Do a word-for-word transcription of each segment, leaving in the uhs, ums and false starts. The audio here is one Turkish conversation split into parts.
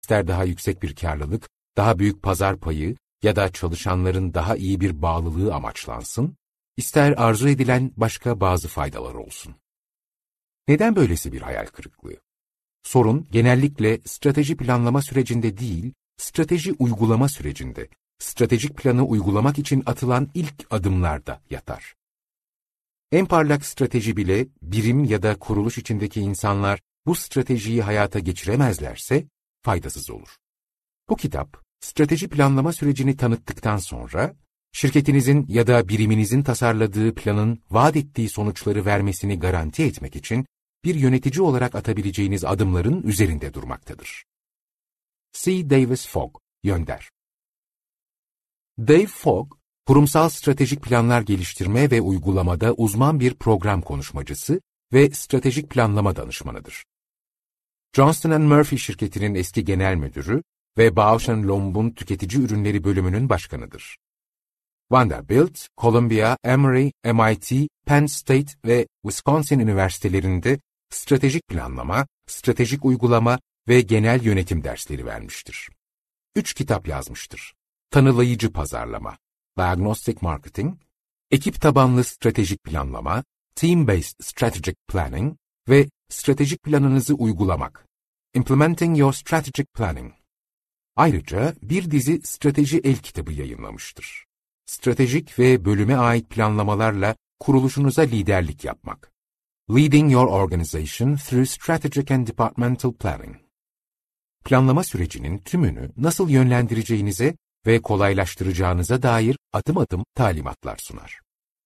İster daha yüksek bir karlılık, daha büyük pazar payı ya da çalışanların daha iyi bir bağlılığı amaçlansın, ister arzu edilen başka bazı faydalar olsun. Neden böylesi bir hayal kırıklığı? Sorun genellikle strateji planlama sürecinde değil, strateji uygulama sürecinde, stratejik planı uygulamak için atılan ilk adımlarda yatar. En parlak strateji bile birim ya da kuruluş içindeki insanlar bu stratejiyi hayata geçiremezlerse faydasız olur. Bu kitap, strateji planlama sürecini tanıttıktan sonra, şirketinizin ya da biriminizin tasarladığı planın vaat ettiği sonuçları vermesini garanti etmek için bir yönetici olarak atabileceğiniz adımların üzerinde durmaktadır. C. Davis Fogg, Yönder. Dave Fogg, kurumsal stratejik planlar geliştirme ve uygulamada uzman bir program konuşmacısı ve stratejik planlama danışmanıdır. Johnston and Murphy şirketinin eski genel müdürü ve Bausch and Lomb'un tüketici ürünleri bölümünün başkanıdır. Vanderbilt, Columbia, Emory, M I T, Penn State ve Wisconsin üniversitelerinde stratejik planlama, stratejik uygulama ve genel yönetim dersleri vermiştir. Üç kitap yazmıştır. Tanılayıcı pazarlama, Diagnostic Marketing, ekip tabanlı stratejik planlama, Team-Based Strategic Planning ve stratejik planınızı uygulamak, Implementing Your Strategic Planning. Ayrıca bir dizi strateji el kitabı yayınlamıştır. Stratejik ve bölüme ait planlamalarla kuruluşunuza liderlik yapmak. Leading Your Organization Through Strategic and Departmental Planning. Planlama sürecinin tümünü nasıl yönlendireceğinize ve kolaylaştıracağınıza dair adım adım talimatlar sunar.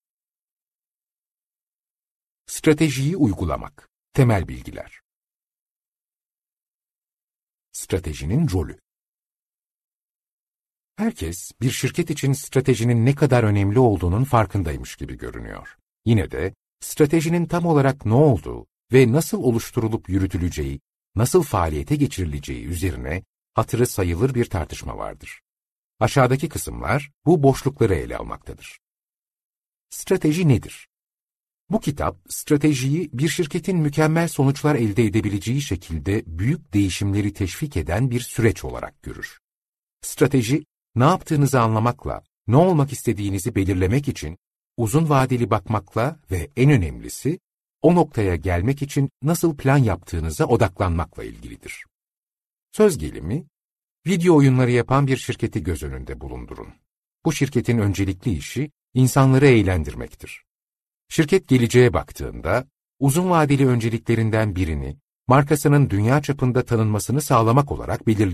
Stratejiyi uygulamak. Temel bilgiler. Stratejinin rolü. Herkes, bir şirket için stratejinin ne kadar önemli olduğunun farkındaymış gibi görünüyor. Yine de, stratejinin tam olarak ne olduğu ve nasıl oluşturulup yürütüleceği, nasıl faaliyete geçirileceği üzerine hatırı sayılır bir tartışma vardır. Aşağıdaki kısımlar bu boşlukları ele almaktadır. Strateji nedir? Bu kitap, stratejiyi bir şirketin mükemmel sonuçlar elde edebileceği şekilde büyük değişimleri teşvik eden bir süreç olarak görür. Strateji, ne yaptığınızı anlamakla, ne olmak istediğinizi belirlemek için uzun vadeli bakmakla ve en önemlisi, o noktaya gelmek için nasıl plan yaptığınıza odaklanmakla ilgilidir. Söz gelimi, video oyunları yapan bir şirketi göz önünde bulundurun. Bu şirketin öncelikli işi, insanları eğlendirmektir. Şirket geleceğe baktığında, uzun vadeli önceliklerinden birini, markasının dünya çapında tanınmasını sağlamak olarak belirliyor.